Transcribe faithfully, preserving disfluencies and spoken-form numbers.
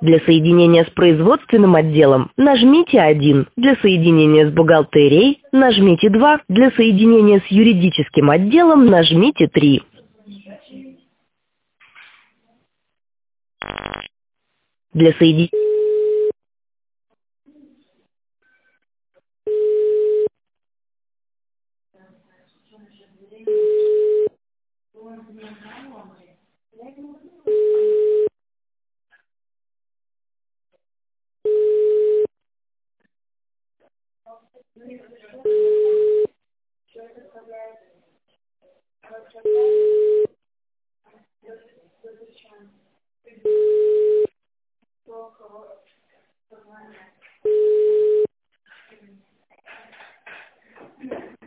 Для соединения с производственным отделом нажмите один. Для соединения с бухгалтерией нажмите два. Для соединения с юридическим отделом нажмите три. Для соединения...